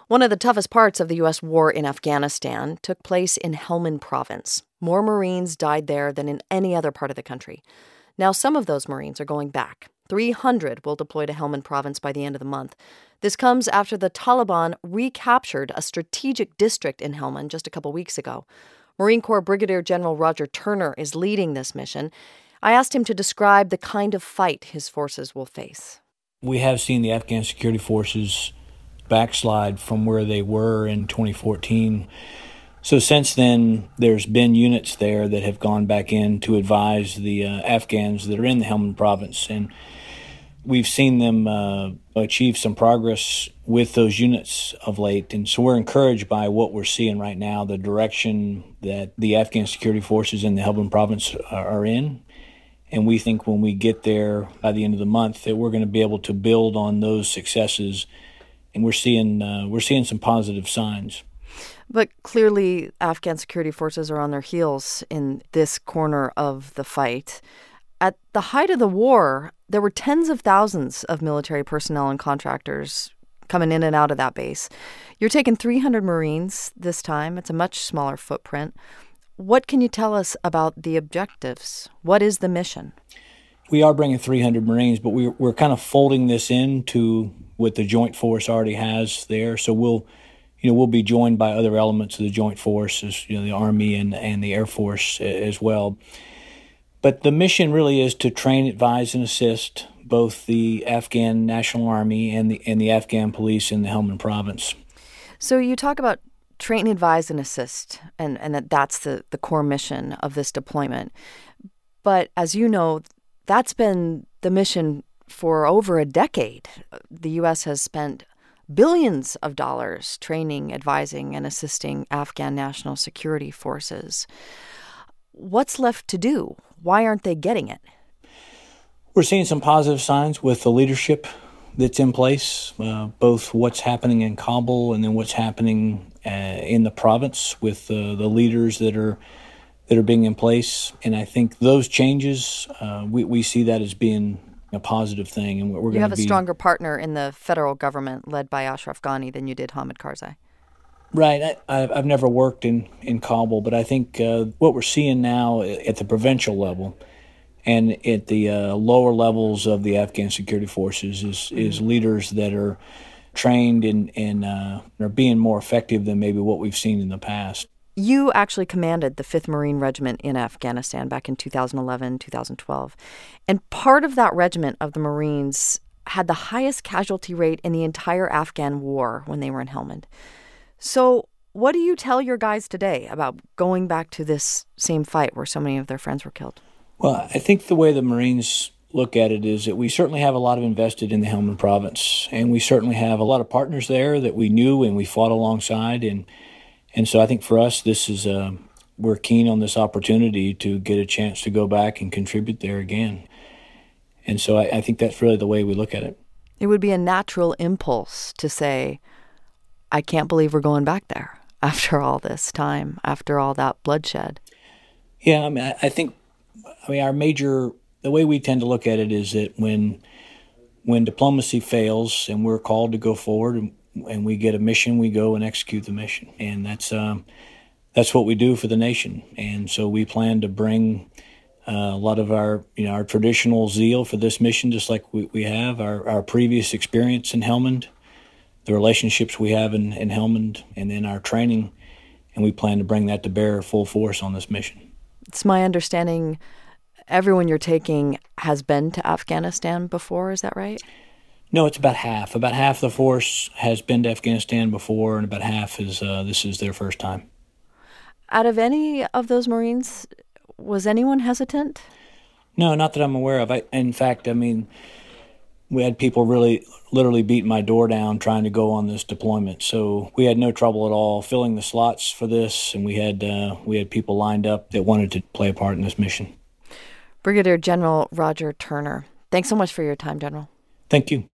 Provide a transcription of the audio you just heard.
One of the toughest parts of the U.S. war in Afghanistan took place in Helmand Province. More Marines died there than in any other part of the country. Now, some of those Marines are going back. 300 will deploy to Helmand Province by the end of the month. This comes after the Taliban recaptured a strategic district in Helmand just a couple weeks ago. Marine Corps Brigadier General Roger Turner is leading this mission. I asked him to describe the kind of fight his forces will face. We have seen the Afghan security forces backslide from where they were in 2014. So since then, there's been units there that have gone back in to advise the Afghans that are in the Helmand Province. And we've seen them achieve some progress with those units of late. And so we're encouraged by what we're seeing right now, the direction that the Afghan security forces in the Helmand Province are in. And we think when we get there by the end of the month that we're going to be able to build on those successes. And we're seeing some positive signs. But clearly, Afghan security forces are on their heels in this corner of the fight. At the height of the war, there were tens of thousands of military personnel and contractors coming in and out of that base. You're taking 300 Marines this time. It's a much smaller footprint. What can you tell us about the objectives? What is the mission? We are bringing 300 Marines, but we're kind of folding this into what the Joint Force already has there. So we'll be joined by other elements of the Joint Force, the Army and the Air Force as well. But the mission really is to train, advise, and assist both the Afghan National Army and the Afghan police in the Helmand Province. So you talk about train, advise, and assist, and that's the core mission of this deployment. But as you know, that's been the mission for over a decade. The U.S. has spent billions of dollars training, advising, and assisting Afghan national security forces. What's left to do? Why aren't they getting it? We're seeing some positive signs with the leadership that's in place, both what's happening in Kabul and then what's happening in the province with the leaders that are being in place. And I think those changes, we see that as being a positive thing. And we're going to You have a stronger partner in the federal government led by Ashraf Ghani than you did Hamid Karzai. Right. I've never worked in Kabul, but I think what we're seeing now at the provincial level and at the lower levels of the Afghan security forces is leaders that are trained and are being more effective than maybe what we've seen in the past. You actually commanded the 5th Marine Regiment in Afghanistan back in 2011, 2012. And part of that regiment of the Marines had the highest casualty rate in the entire Afghan war when they were in Helmand. So what do you tell your guys today about going back to this same fight where so many of their friends were killed? Well, I think the way the Marines look at it is that we certainly have a lot of invested in the Helmand Province, and we certainly have a lot of partners there that we knew and we fought alongside. And so I think for us, this is we're keen on this opportunity to get a chance to go back and contribute there again. And so I think that's really the way we look at it. It would be a natural impulse to say, I can't believe we're going back there after all this time, after all that bloodshed. Yeah, I think the way we tend to look at it is that when diplomacy fails and we're called to go forward and we get a mission, we go and execute the mission. And that's what we do for the nation. And so we plan to bring a lot of our traditional zeal for this mission, just like we have, our previous experience in Helmand, the relationships we have in Helmand, and then our training, and we plan to bring that to bear full force on this mission. It's my understanding everyone you're taking has been to Afghanistan before, is that right? No, it's about half. About half the force has been to Afghanistan before, and about half is this is their first time. Out of any of those Marines, was anyone hesitant? No, not that I'm aware of. In fact, we had people really literally beating my door down trying to go on this deployment. So we had no trouble at all filling the slots for this, and we had people lined up that wanted to play a part in this mission. Brigadier General Roger Turner, thanks so much for your time, General. Thank you.